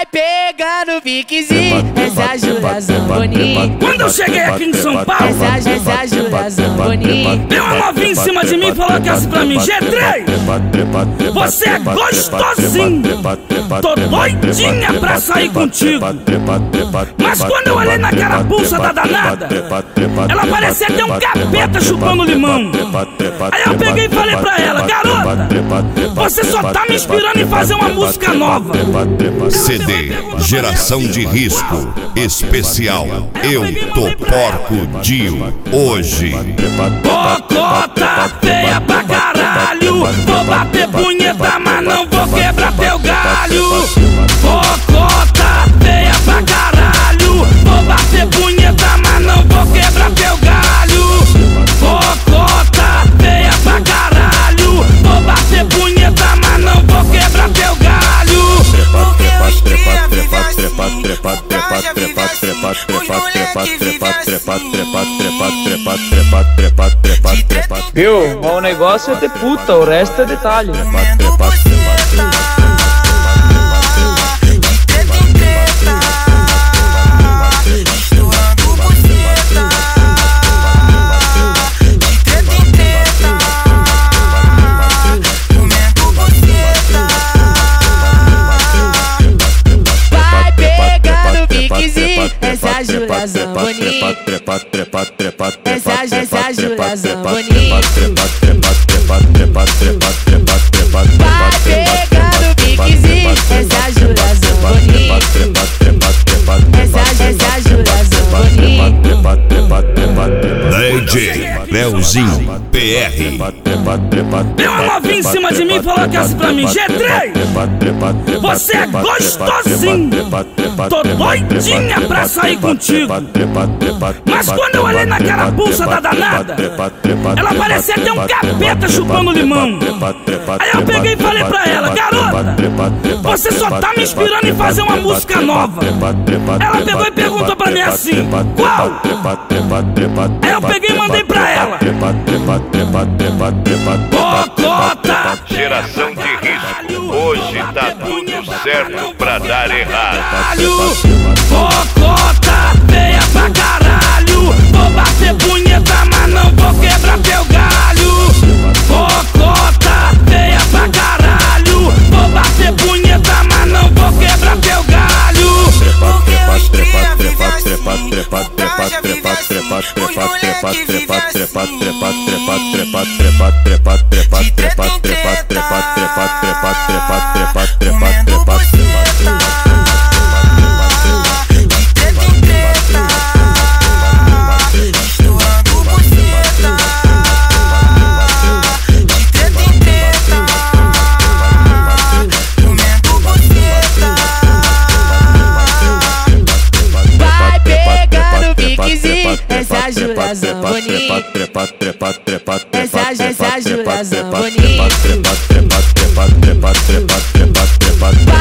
Vai pegando piquezinho, essa é a Júlia Zamboni. Quando eu cheguei aqui em São Paulo, essa é a Júlia Zamboni. veio uma novinha em cima de mim e falou que assim pra mim: G3, você é gostosinho, tô doidinha pra sair contigo. Mas quando eu olhei naquela pulsa da danada, ela parecia ter um capeta chupando limão. Aí eu peguei e falei pra ela: garota, você só tá me inspirando em fazer uma música nova. CD Geração de Risco Especial Eu Tô Porco Dio. Hoje Cocota feia pra caralho, vou bater punheta, mas não vou quebrar teu galho. Cocota feia pra caralho, vou bater punheta, mas não vou quebrar teu galho. Cocota feia pra caralho, vou bater punheta, mas não vou quebrar teu galho. Viu? O negócio é ter puta, o resto é detalhe. Vai pegando piquezinho, essa é a Júlia Zamboni. Essa é a Júlia Zamboni. Vai pegando piquezinho, essa é a Júlia Zamboni. Essa é a Júlia Zamboni. DJ Leozinho PR. Veio uma novinha em cima de mim e falou que assim pra mim: G3, você é gostosinho, tô doidinha pra sair contigo. Mas quando eu olhei naquela pulsa da danada, ela parecia ter um capeta chupando limão. Aí eu peguei e falei pra ela: garota, você só tá me inspirando em fazer uma música nova. Ela pegou e perguntou pra mim assim: qual? Aí eu peguei e mandei pra ela: Cocota Geração de Risco. Hoje tá tudo certo pra dar errado. Cocota feia pra caralho, vou bater punheta, mas não vou quebrar teu galho. Cocota feia pra caralho, vou bater punheta, mas não vou quebrar teu galho. Vai pegando piquezinho, essa é a Júlia Zamboni. Essa é a Júlia Zamboni.